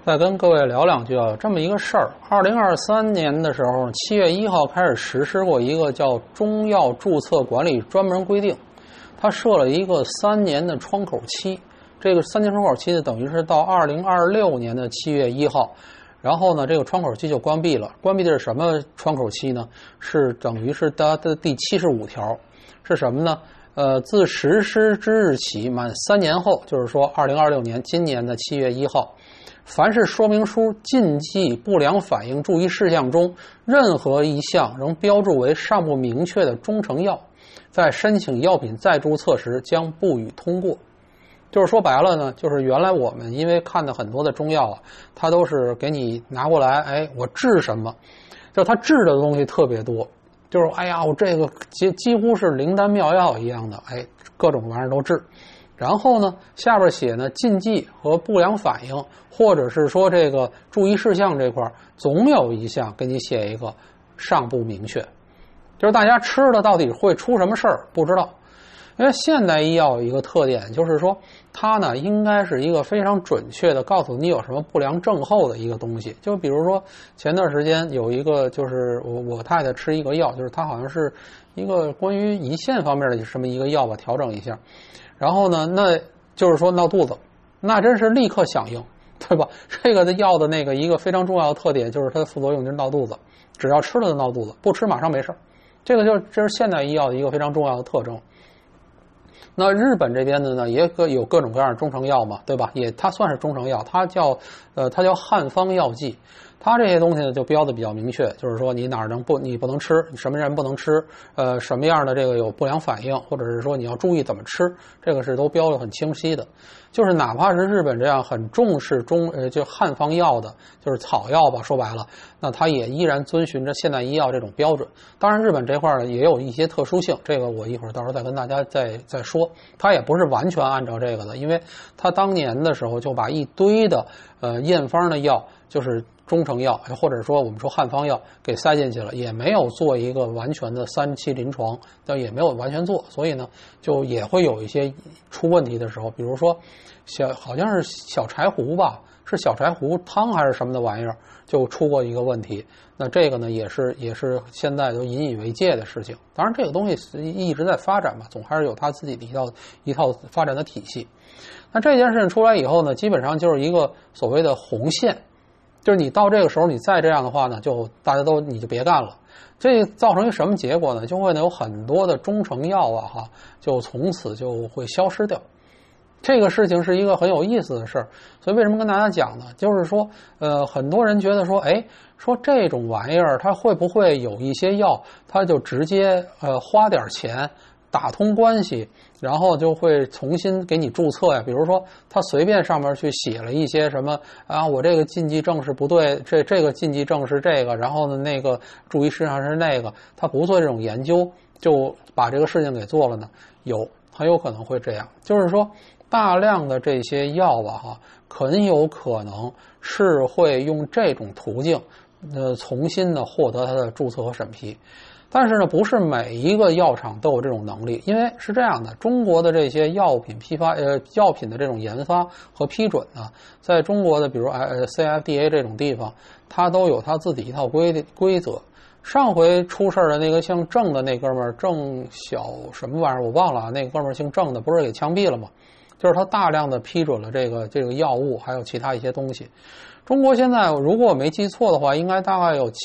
再跟各位聊两句啊，这么一个事儿。2023年的时候，7月1号开始实施过一个叫《中药注册管理专门规定》，它设了一个3年的窗口期。这个3年窗口期呢，等于是到2026年的7月1号，然后呢，这个窗口期就关闭了。关闭的是什么窗口期呢？是等于是它的第75条，是什么呢？自实施之日起满3年后，就是说2026年今年的7月1号。凡是说明书禁忌不良反应注意事项中任何一项仍标注为尚不明确的中成药，在申请药品再注册时将不予通过。就是说白了呢，就是原来我们因为看的很多的中药啊，它都是给你拿过来，我治什么，就是它治的东西特别多，就是我这个几乎是灵丹妙药一样的，各种玩意儿都治。然后呢，下边写呢禁忌和不良反应，或者是说这个注意事项这块，总有一项给你写一个尚不明确，就是大家吃了到底会出什么事儿不知道。因为现代医药有一个特点，就是说它呢应该是一个非常准确的告诉你有什么不良症候的一个东西。就比如说前段时间有一个，就是我太太吃一个药，就是它好像是一个关于胰腺方面的什么一个药吧，调整一下。然后呢，那就是说闹肚子，那真是立刻响应，对吧？这个的药的那个一个非常重要的特点就是它的副作用就是闹肚子，只要吃了就闹肚子，不吃马上没事。这是现代医药的一个非常重要的特征。那日本这边的呢，也有各种各样的中成药嘛，对吧？它算是中成药，它叫汉方药剂。它这些东西呢就标的比较明确，就是说你哪儿你不能吃，什么人不能吃，什么样的这个有不良反应，或者是说你要注意怎么吃，这个是都标的很清晰的。就是哪怕是日本这样很重视就汉方药的，就是草药吧，说白了，那它也依然遵循着现代医药这种标准。当然，日本这块呢也有一些特殊性，这个我一会儿到时候再跟大家再说。它也不是完全按照这个的，因为它当年的时候就把一堆的验方的药，就是中成药或者说我们说汉方药给塞进去了，也没有做一个完全的3期临床，但也没有完全做，所以呢就也会有一些出问题的时候。比如说好像是小柴胡吧，是小柴胡汤还是什么的玩意儿就出过一个问题。那这个呢也是现在都引以为戒的事情。当然这个东西一直在发展嘛，总还是有它自己的一套发展的体系。那这件事情出来以后呢，基本上就是一个所谓的红线，就是你到这个时候你再这样的话呢，就大家你就别干了。这造成一什么结果呢？就会有很多的中成药就从此就会消失掉。这个事情是一个很有意思的事儿，所以为什么跟大家讲呢？就是说很多人觉得说说这种玩意儿它会不会有一些药它就直接花点钱打通关系，然后就会重新给你注册呀？比如说他随便上面去写了一些什么我这个禁忌症是不对，这个禁忌症是这个，然后呢那个注意事项是那个，他不做这种研究就把这个事情给做了呢？很有可能会这样，就是说大量的这些药很有可能是会用这种途径重新的获得它的注册和审批。但是呢，不是每一个药厂都有这种能力，因为是这样的，中国的这些药品药品的这种研发和批准呢，在中国的比如CFDA 这种地方，它都有它自己一套规则。上回出事的那个姓郑的那哥们儿，郑小什么玩意儿我忘了，那哥们儿姓郑的不是给枪毙了吗？就是他大量的批准了这个药物，还有其他一些东西。中国现在如果我没记错的话，应该大概有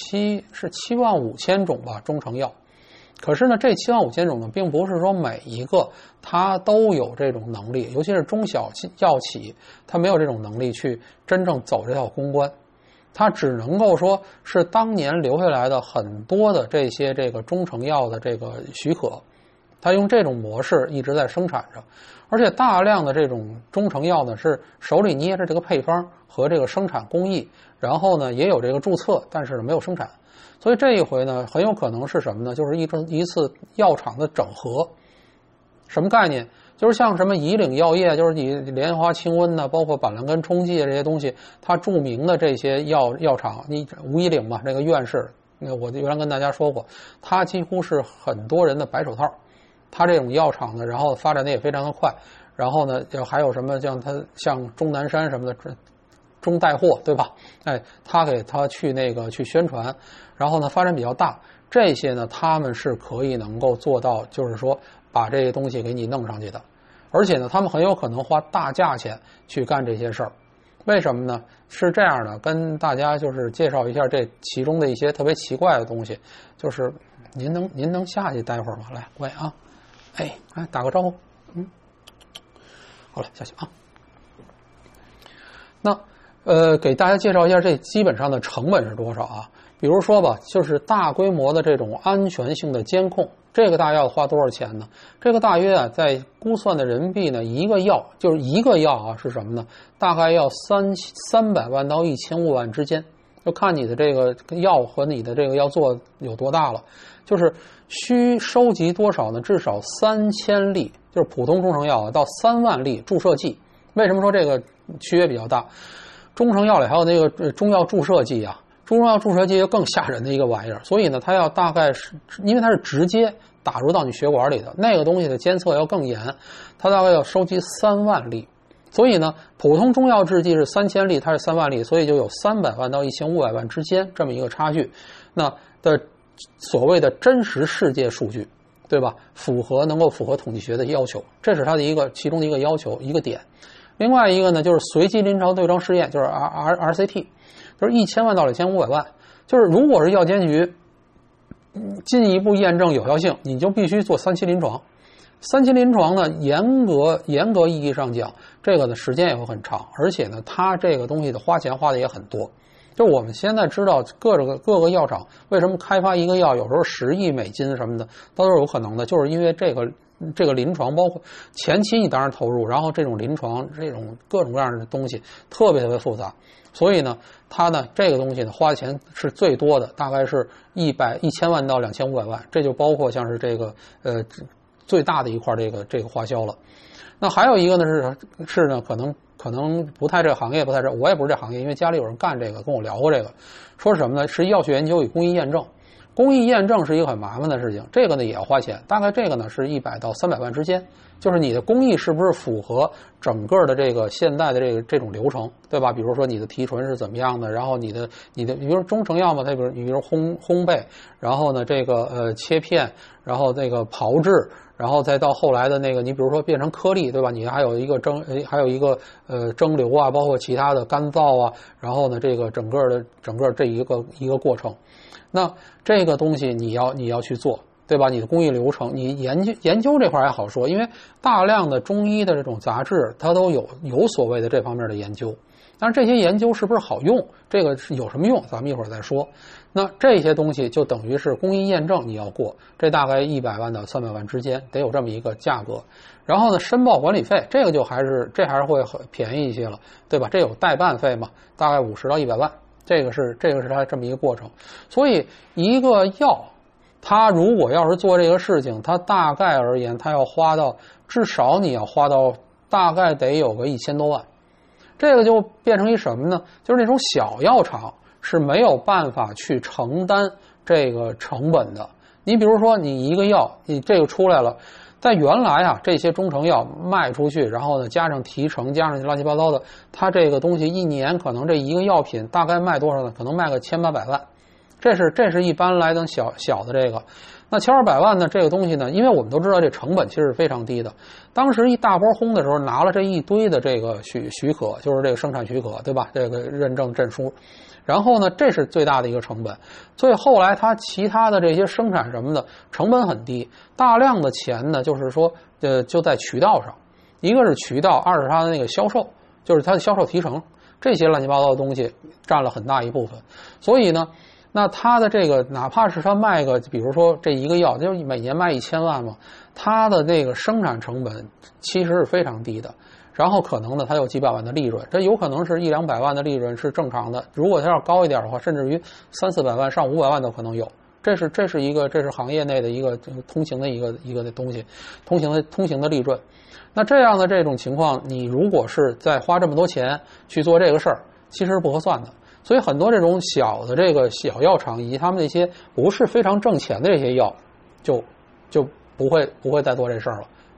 75000种吧中成药。可是呢，这75000种呢，并不是说每一个它都有这种能力，尤其是中小药企，它没有这种能力去真正走这套公关。它只能够说是当年留下来的很多的这个中成药的这个许可，它用这种模式一直在生产着。而且大量的这种中成药呢，是手里捏着这个配方和这个生产工艺，然后呢也有这个注册，但是没有生产。所以这一回呢，很有可能是什么呢？就是一次药厂的整合。什么概念？就是像什么以岭药业，就是你莲花清瘟呢，包括板蓝根冲剂这些东西，它著名的这些药厂，你吴以岭嘛，这个院士，我原来跟大家说过，他几乎是很多人的白手套。他这种药厂呢，然后发展的也非常的快，然后呢，还有什么像钟南山什么的， 中带货，对吧？哎，他给他去去宣传，然后呢发展比较大，这些呢他们是可以能够做到，就是说把这个东西给你弄上去的，而且呢他们很有可能花大价钱去干这些事儿。为什么呢？是这样的，跟大家就是介绍一下这其中的一些特别奇怪的东西。就是您能下去待会儿吗？来，喂啊，哎，来打个招呼，好了，下去啊。那给大家介绍一下这基本上的成本是多少啊？比如说吧，就是大规模的这种安全性的监控，这个大约要花多少钱呢？这个大约啊，在估算的人民币呢，一个药就是一个药啊，是什么呢？大概要300万到1500万之间，就看你的这个药和你的这个要做有多大了。就是需收集多少呢？至少3000粒，就是普通中成药啊，到3万粒注射剂。为什么说这个区别比较大？中成药里还有那个中药注射剂啊。中药注射剂就更吓人的一个玩意儿，所以呢，它要大概是因为它是直接打入到你血管里的，那个东西的监测要更严，它大概要收集3万粒，所以呢，普通中药制剂是3000粒，它是3万粒，所以就有300万到1500万之间这么一个差距。那的所谓的真实世界数据，对吧？能够符合统计学的要求，这是它的其中的一个要求一个点。另外一个呢，就是随机临床对照试验，就是 RCT。就是1000万到2500万，就是如果是药监局进一步验证有效性，你就必须做3期临床。3期临床呢，严格意义上讲，这个呢时间也会很长，而且呢，它这个东西的花钱花的也很多。就我们现在知道各个药厂为什么开发一个药有时候10亿美金什么的都是有可能的，就是因为这个临床，包括前期你当然投入，然后这种临床这种各种各样的东西特别复杂，所以呢，它呢这个东西呢花的钱是最多的，大概是1000万到2500万，这就包括像是这个最大的一块这个花销了。那还有一个呢是呢可能不太这个行业不太我也不是这行业，因为家里有人干这个，跟我聊过这个，说是什么呢？是药学研究与工艺验证。工艺验证是一个很麻烦的事情，这个呢也要花钱，大概这个呢是100到300万之间，就是你的工艺是不是符合整个的这个现代的这种流程，对吧？比如说你的提纯是怎么样的，然后你的比如说中成药嘛，它比如烘焙，然后呢这个切片，然后这个炮制，然后再到后来的那个你比如说变成颗粒，对吧？你还有一个蒸馏啊，包括其他的干燥啊，然后呢这个整个这一个过程。那这个东西你要去做，对吧？你的工艺流程，你研究这块还好说，因为大量的中医的这种杂志，它都有所谓的这方面的研究。但是这些研究是不是好用，这个是有什么用，咱们一会儿再说。那这些东西就等于是工艺验证你要过，这大概100万到300万之间，得有这么一个价格。然后呢，申报管理费，这个还是会很便宜一些了，对吧？这有代办费嘛，大概50到100万。这个是它这么一个过程，所以一个药，它如果要是做这个事情，它大概而言，它要花到至少你要花到大概得有个1000多万，这个就变成一什么呢？就是那种小药厂是没有办法去承担这个成本的。你比如说，你一个药，你这个出来了。在原来啊，这些中成药卖出去，然后呢加上提成，加上乱七八糟的，它这个东西一年可能这一个药品大概卖多少呢？可能卖个1800万，这是一般来讲小的这个。那1200万呢，这个东西呢，因为我们都知道这成本其实是非常低的。当时一大波轰的时候，拿了这一堆的这个许可，就是这个生产许可，对吧？这个认证证书。然后呢，这是最大的一个成本，所以后来它其他的这些生产什么的成本很低，大量的钱呢，就是说就在渠道上，一个是渠道，二是它的那个销售，就是它的销售提成，这些乱七八糟的东西占了很大一部分。所以呢，那它的这个哪怕是它卖个，比如说这一个药就每年卖1000万嘛，它的那个生产成本其实是非常低的。然后可能呢，它有几百万的利润，这有可能是100-200万的利润是正常的。如果它要高一点的话，甚至于300-400万、上500万都可能有。这是行业内的一个通行的一个东西，通行的利润。那这样的这种情况，你如果是再花这么多钱去做这个事儿，其实是不合算的。所以很多这种小的这个小药厂以及他们那些不是非常挣钱的这些药，就不会再做这事儿了。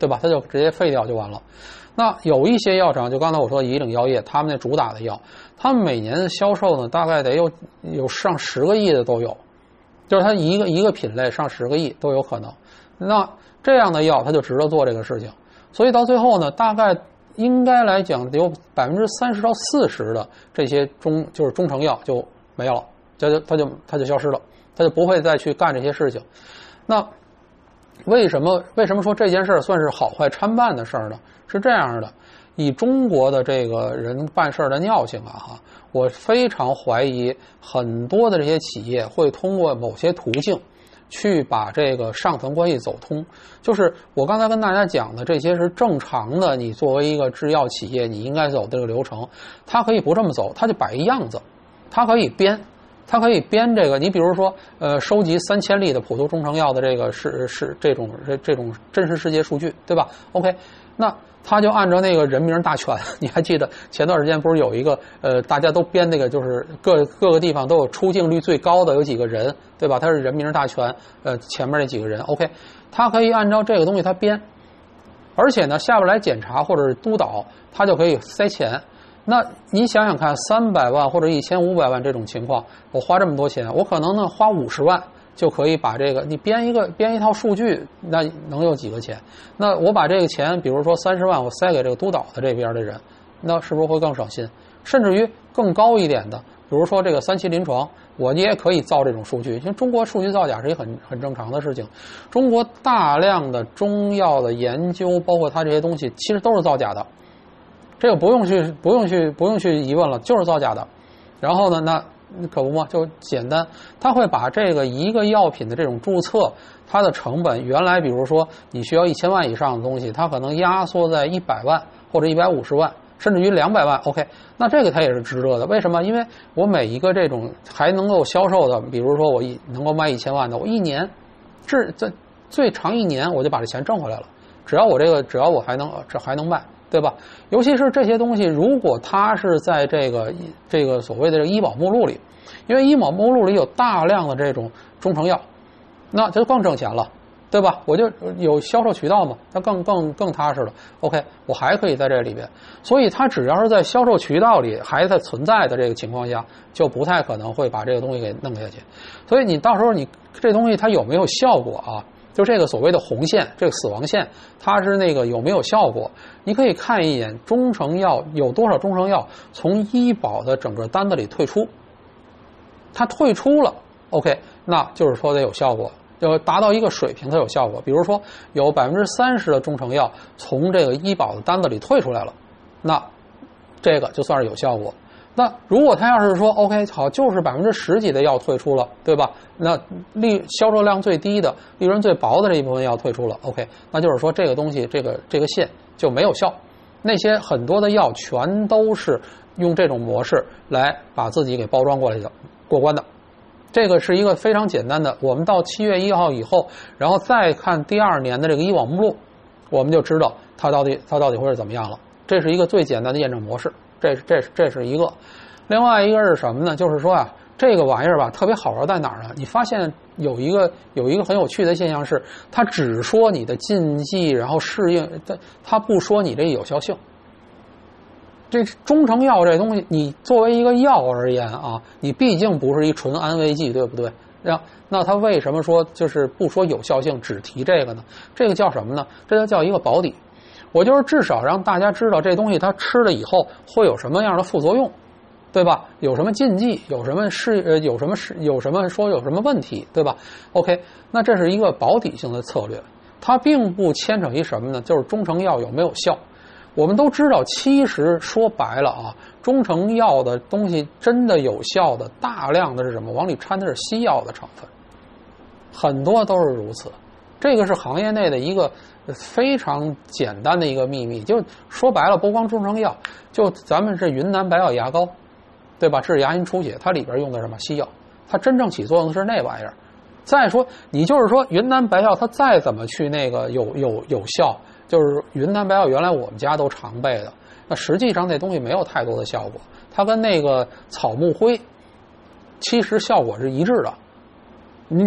对吧？它就直接废掉就完了。那有一些药厂，就刚才我说以岭药业，他们那主打的药，他们每年销售呢，大概得有上10个亿的都有，就是它一个品类上10个亿都有可能。那这样的药，它就值得做这个事情。所以到最后呢，大概应该来讲，有30%到40%的这些就是中成药就没有了，它就消失了，它就不会再去干这些事情。那为什么说这件事算是好坏参半的事儿呢？是这样的，以中国的这个人办事的尿性啊，我非常怀疑很多的这些企业会通过某些途径去把这个上层关系走通。就是我刚才跟大家讲的，这些是正常的，你作为一个制药企业你应该走这个流程，它可以不这么走，它就摆一样子，它可以编这个，你比如说，收集3000例的普通中成药的这个是这种真实世界数据，对吧 ？OK， 那他就按照那个人名大全，你还记得前段时间不是有一个大家都编那个，就是各个地方都有出镜率最高的有几个人，对吧？他是人名大全，前面那几个人 ，OK， 他可以按照这个东西他编，而且呢下边来检查或者是督导，他就可以塞钱。那你想想看，300万或者1500万这种情况，我花这么多钱，我可能呢花50万就可以把这个你编一套数据，那能有几个钱？那我把这个钱，比如说30万，我塞给这个督导的这边的人，那是不是会更省心？甚至于更高一点的，比如说这个3期临床，我也可以造这种数据。因为中国数据造假是一个很正常的事情，中国大量的中药的研究，包括它这些东西，其实都是造假的。这个不用去疑问了，就是造假的。然后呢，那可不嘛，就简单，他会把这个一个药品的这种注册，它的成本原来比如说你需要1000万以上的东西，它可能压缩在100万或者150万，甚至于200万。OK， 那这个它也是值得的。为什么？因为我每一个这种还能够销售的，比如说我能够卖1000万的，我一年这最长1年我就把这钱挣回来了。只要我还能卖。对吧？尤其是这些东西，如果它是在这个所谓的这个医保目录里，因为医保目录里有大量的这种中成药，那就更挣钱了，对吧？我就有销售渠道嘛，那更踏实了。OK， 我还可以在这里边，所以它只要是在销售渠道里还在存在的这个情况下，就不太可能会把这个东西给弄下去。所以你到时候你这东西它有没有效果啊？就这个所谓的红线，这个死亡线，它是那个有没有效果？你可以看一眼中成药有多少中成药从医保的整个单子里退出，它退出了 ，OK， 那就是说得有效果，就达到一个水平它有效果。比如说有30%的中成药从这个医保的单子里退出来了，那这个就算是有效果。那如果他要是说 OK 好，就是10%几的药退出了，对吧？那销售量最低的、利润最薄的这一部分药退出了 ，OK， 那就是说这个东西这个线就没有效。那些很多的药全都是用这种模式来把自己给包装过来的，过关的。这个是一个非常简单的，我们到7月1号以后，然后再看第2年的这个医保目录，我们就知道它到底会是怎么样了。这是一个最简单的验证模式。这是一个，另外一个是什么呢？就是说啊，这个玩意儿吧，特别好玩在哪儿呢？你发现有一个很有趣的现象是，它只说你的禁忌，然后适应，它不说你这有效性。这中成药这东西，你作为一个药而言啊，你毕竟不是一纯安慰剂，对不对？那它为什么说就是不说有效性，只提这个呢？这个叫什么呢？这就叫一个保底。我就是至少让大家知道这东西它吃了以后会有什么样的副作用，对吧？有什么禁忌，有什么问题，对吧 ？OK， 那这是一个保底性的策略，它并不牵扯一什么呢？就是中成药有没有效。我们都知道，其实说白了啊，中成药的东西真的有效的，大量的是什么？往里掺的是西药的成分，很多都是如此。这个是行业内的一个非常简单的一个秘密，就说白了，不光中成药，就咱们是云南白药牙膏，对吧？治牙龈出血，它里边用的什么西药？它真正起作用的是那玩意儿。再说，你就是说云南白药它再怎么去那个有效，就是云南白药原来我们家都常备的，那实际上那东西没有太多的效果，它跟那个草木灰其实效果是一致的。你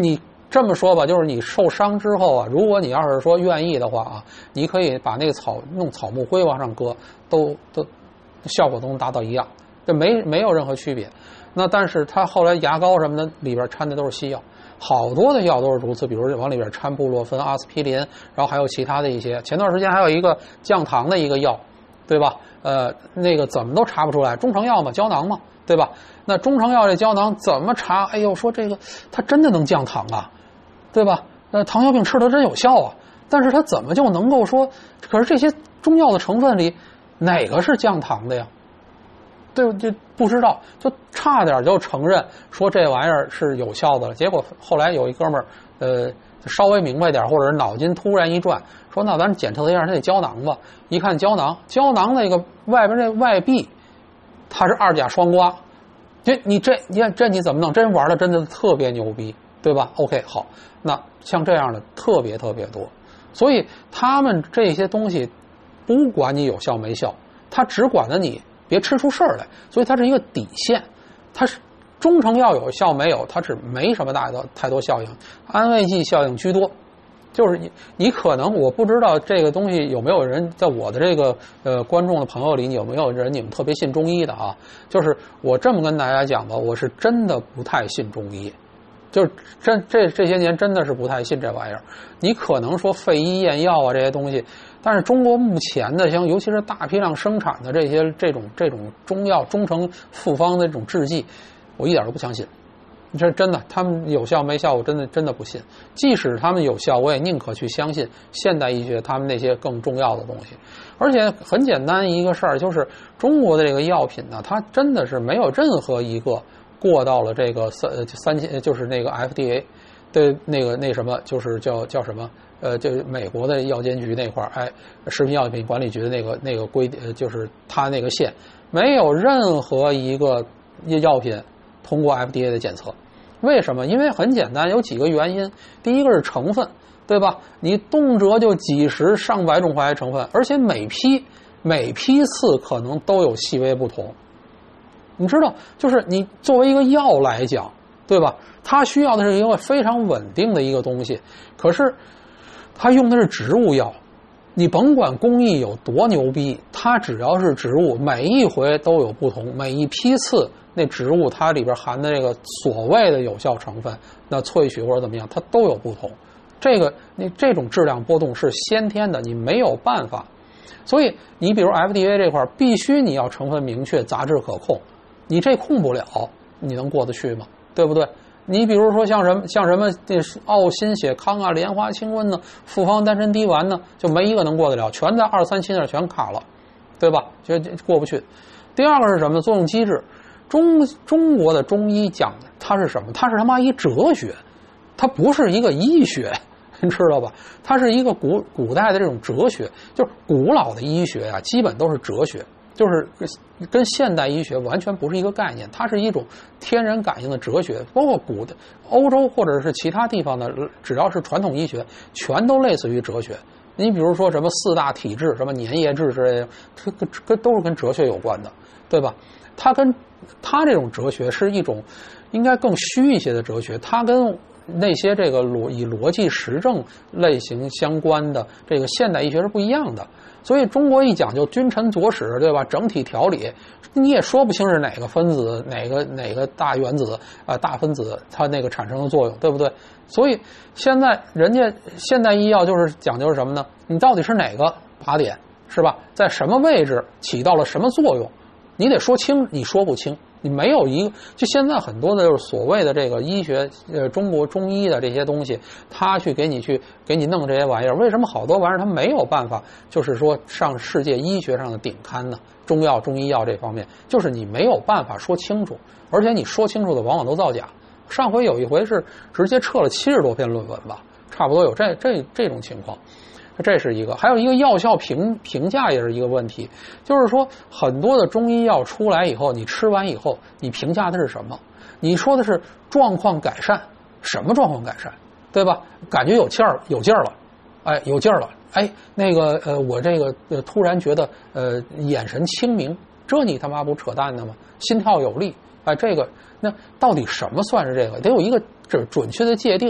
这么说吧，就是你受伤之后啊，如果你要是说愿意的话啊，你可以把那个弄草木灰往上搁，都效果都能达到一样，这没有任何区别。那但是它后来牙膏什么的里边掺的都是西药，好多的药都是如此，比如往里边掺布洛芬、阿司匹林，然后还有其他的一些。前段时间还有一个降糖的一个药，对吧？那个怎么都查不出来，中成药嘛，胶囊嘛，对吧？那中成药这胶囊怎么查？哎呦，说这个它真的能降糖啊，对吧？糖尿病吃的真有效啊，但是它怎么就能够说？可是这些中药的成分里哪个是降糖的呀？对，就不知道，就差点就承认说这玩意儿是有效的了。结果后来有一哥们儿，稍微明白点，或者是脑筋突然一转，说那咱检测一下它那胶囊吧。一看胶囊那个外边这外壁，它是2甲双胍。你看你怎么弄？真玩的真的特别牛逼，对吧 ？OK， 好，那像这样的特别特别多，所以他们这些东西不管你有效没效，他只管着你别吃出事儿来，所以它是一个底线。它是中成药有效没有，它是没什么太多效应，安慰剂效应居多。就是你可能我不知道这个东西有没有人在我的这个观众的朋友里，有没有人你们特别信中医的啊？就是我这么跟大家讲吧，我是真的不太信中医，就是这些年真的是不太信这玩意儿。你可能说废医验药啊这些东西，但是中国目前的像尤其是大批量生产的这种中药中成复方的这种制剂，我一点都不相信。这真的，他们有效没效，我真的不信。即使他们有效，我也宁可去相信现代医学他们那些更重要的东西。而且很简单一个事儿，就是中国的这个药品呢，它真的是没有任何一个过到了这个3000，就是那个 FDA 对那什么，就是叫什么就是美国的药监局那块儿，食品药品管理局的那个规就是它那个线，没有任何一个药品通过 FDA 的检测。为什么？因为很简单，有几个原因。第一个是成分，对吧？你动辄就几十上百种化学成分，而且每批次可能都有细微不同。你知道，就是你作为一个药来讲，对吧？它需要的是一个非常稳定的一个东西，可是它用的是植物药。你甭管工艺有多牛逼，它只要是植物，每一回都有不同，每一批次那植物它里边含的这个所谓的有效成分，那萃取或者怎么样，它都有不同。你这种质量波动是先天的，你没有办法。所以你比如 FDA 这块必须你要成分明确，杂质可控，你这控不了，你能过得去吗？对不对？你比如说像什么奥辛血康啊、莲花清瘟呢、复方丹参滴丸呢，就没一个能过得了，全在237那全卡了，对吧？就过不去。第二个是什么呢？作用机制。中国的中医讲的它是什么？它是他妈一哲学，它不是一个医学，你知道吧？它是一个古代的这种哲学，就是古老的医学啊，基本都是哲学。就是跟现代医学完全不是一个概念，它是一种天人感应的哲学。包括古的欧洲或者是其他地方的，只要是传统医学，全都类似于哲学。你比如说什么4大体制、什么粘液质之类的，这都是跟哲学有关的，对吧？它这种哲学是一种应该更虚一些的哲学，它跟那些这个以逻辑实证类型相关的这个现代医学是不一样的。所以中国一讲究君臣佐使，对吧？整体条理，你也说不清是哪个分子、哪个大原子大分子它那个产生的作用，对不对？所以现在人家现代医药就是讲究什么呢？你到底是哪个靶点，是吧？在什么位置起到了什么作用？你得说清，你说不清，你没有一个。就现在很多的就是所谓的这个医学，中国中医的这些东西，他去给你弄这些玩意儿，为什么好多玩意儿他没有办法，就是说上世界医学上的顶刊呢？中药、中医药这方面，就是你没有办法说清楚，而且你说清楚的往往都造假。上回有一回是直接撤了70多篇论文吧，差不多有这种情况。这是一个，还有一个药效评价也是一个问题，就是说很多的中医药出来以后，你吃完以后，你评价的是什么？你说的是状况改善，什么状况改善，对吧？感觉有劲儿了，有劲儿了，那个我这个突然觉得眼神清明，这你他妈不扯淡的吗？心跳有力，这个那到底什么算是这个？得有一个准确的界定。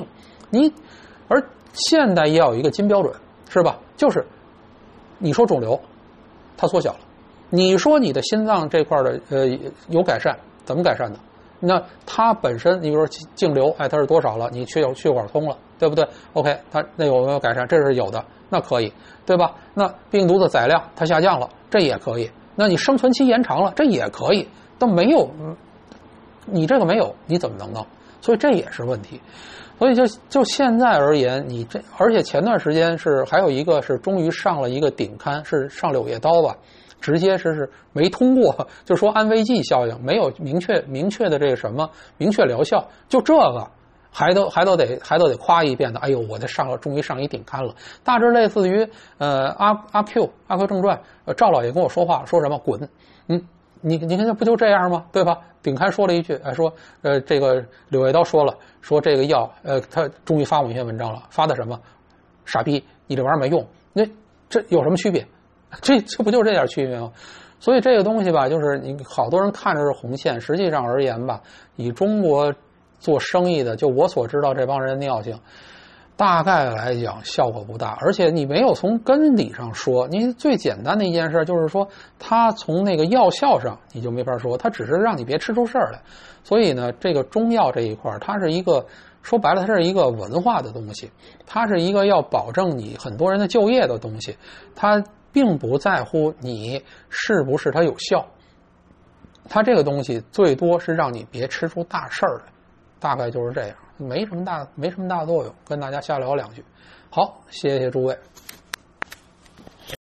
而现代也有一个金标准，是吧？就是你说肿瘤，它缩小了；你说你的心脏这块的有改善，怎么改善的？那它本身，你比如说净流，哎，它是多少了？你血管通了，对不对 ？OK， 它那有没有改善？这是有的，那可以，对吧？那病毒的载量它下降了，这也可以。那你生存期延长了，这也可以。都没有，你这个没有，你怎么能弄？所以这也是问题。所以就现在而言，而且前段时间还有一个是终于上了一个顶刊，是上柳叶刀吧。直接是没通过，就说安慰剂效应没有明确的这个什么明确疗效，就这个还都得夸一遍的。哎呦，我这终于上一顶刊了，大致类似于阿 Q 正传，赵老爷跟我说话说什么滚，你看这不就这样吗？对吧？顶刊说了一句，说这个柳叶刀说了，说这个药他终于发过一篇文章了，发的什么傻逼，你这玩意儿没用，那这有什么区别？这不就这点区别吗？所以这个东西吧，就是你好多人看着是红线，实际上而言吧，以中国做生意的，就我所知道这帮人的尿性，大概来讲效果不大，而且你没有从根底上说。你最简单的一件事就是说，它从那个药效上你就没法说，它只是让你别吃出事儿来。所以呢，这个中药这一块，它是一个说白了，它是一个文化的东西，它是一个要保证你很多人的就业的东西，它并不在乎你是不是它有效，它这个东西最多是让你别吃出大事儿来，大概就是这样，没什么大作用，跟大家瞎聊两句。好，谢谢诸位。